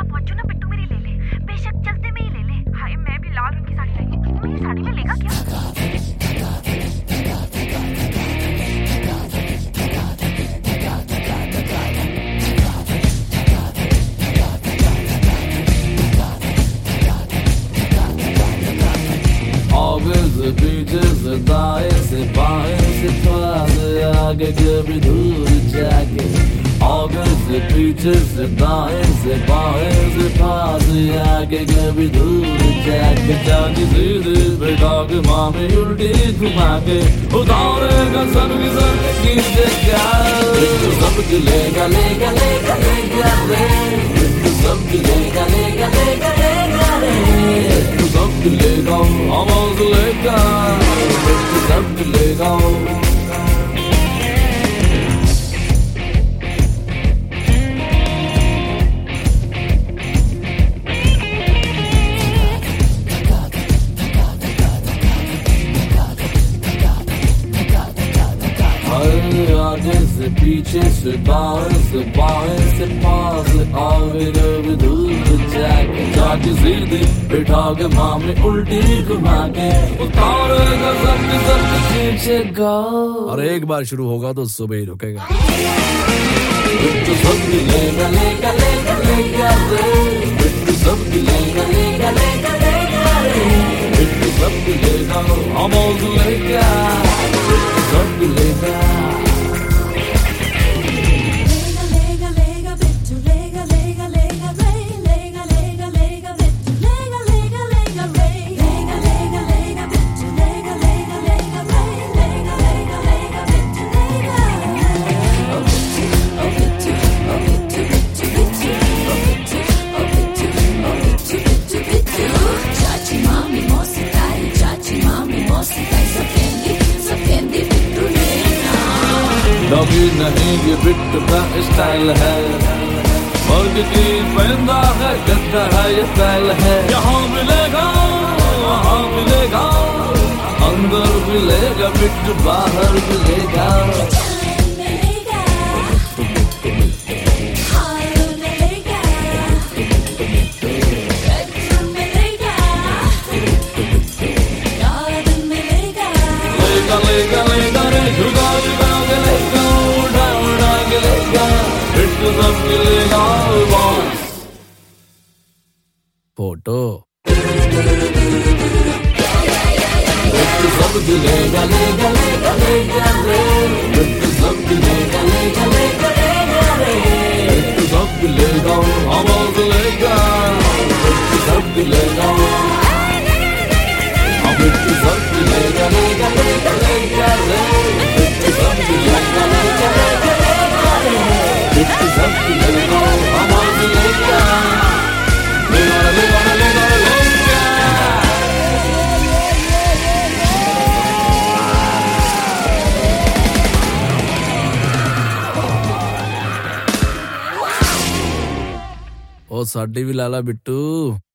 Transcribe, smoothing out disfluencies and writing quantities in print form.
वहाँ पहुंचो ना बिट्टू मेरी ले ले, बेशक चलते में ही ले ले। हाय मैं भी लाल रंग की साड़ी लाई हूँ, मेरी साड़ी में लेगा क्या? आगे से पीछे से दाएं से बाएं से पास आगे कभी दूर जाके, आगे से पीछे से दाएं से बाएं से पास आगे कभी दूर जाके, जाके सीधे बैठा के मामे उल्टी घुमा के उतारेगा सब की सब नीचे क्या, सबकी लेगा लेगा लेगा लेगा रे, सबकी लेगा लेगा लेगा लेगा रे, सबकी लेगा आवाज लेगा, सबकी लेगा। आगे से पीछे से दाएं से बाएं से पास आगे कभी दूर जाके, जाके सीधे बैठा के मामे उल्टी घुमा के उतारेगा सबके सबके पीछे गा। और एक बार शुरू होगा तो सुबह ही रुकेगा। बिट्टू सबकी लेगा लेगा लेगा लेगा रे, बिट्टू सबकी लेगा लेगा लेगा लेगा रे, बिट्टू सबकी लेगा आवाज लेगा, बिट्टू सबकी लेगा। कभी नहीं ये बिट्टू का स्टाइल है, वर्ग की पैदा है गद्दा है ये स्टाइल है, यहाँ मिलेगा वहाँ मिलेगा, अंदर मिलेगा बिट्टू बाहर मिलेगा। लेगा लेगा रे झुका झुका के लेगा, उड़ा उड़ा के लेगा, बिट्टू सबकी लेगा बॉस फोटो। बिट्टू सबकी लेगा लेगा लेगा लेगा रे, बिट्टू सबकी लेगा लेगा लेगा लेगा रे, बिट्टू सबकी लेगा आवाज लेगा, बिट्टू सबकी लेगा, बिट्टू सबकी लेगा लेगा लेगा लेगा रे, बिट्टू सबकी लेगा लेगा लेगा लेगा रे, बिट्टू सबकी लेगा आवाज लेगा, लेगा लेगा लेगा लेगा। ओ साडी भी लाला बिट्टू।